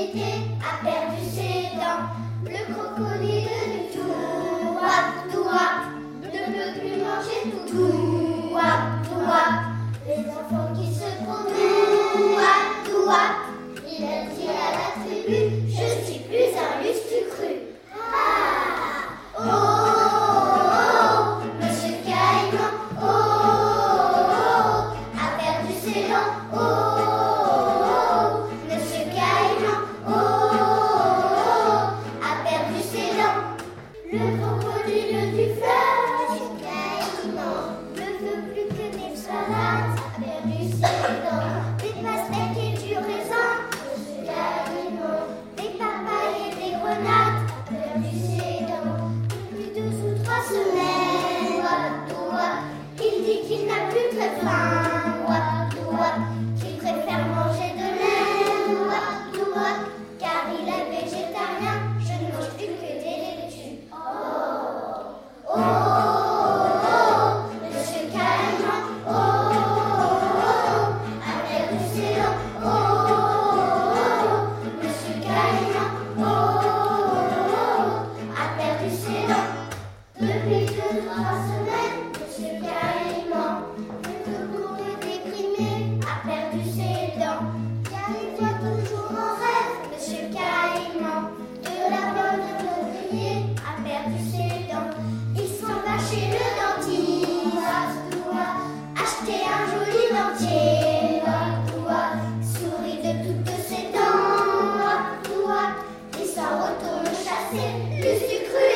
l'été a perdu ses dents. Le crocodile du tout wap, ne peut plus manger tout wap. Les enfants qui se promènent tout wap. Il a dit à la tribu, je suis plus un lustre cru. Ah, oh, oh, oh, Monsieur Caïman, oh, oh, oh, a perdu ses dents. Oh, oh, oh, Monsieur Caïman, oh, oh, oh, a perdu ses dents. Le crocodile du fleuve, Monsieur Caïman, ne veut plus que des salades, a perdu ses dents. Des pastèques et du raisin, Monsieur Caïman, des papayes et des grenades, a perdu ses dents. Depuis 2 ou 3 semaines, wap, il dit qu'il n'a plus très faim, wap, qu'il préfère manger de l'air, wap, car il est végétarien, je ne mange plus que des laitues. Oh, oh, oh, Monsieur Caïman, oh, oh, a perdu ses dents. Oh, oh, Monsieur Caïman, oh, oh, a perdu ses dents. Depuis 2 ou 3 semaines, Monsieur Caïman, le coco est déprimé, a perdu ses dents. Car il voit toujours en rêve, Monsieur Caïman, de la bonne ouvrier, a perdu ses dents. Il s'en va chez le dentiste, acheter un joli dentier, sourit de toutes ses dents, et s'en retourne chasser le sucre.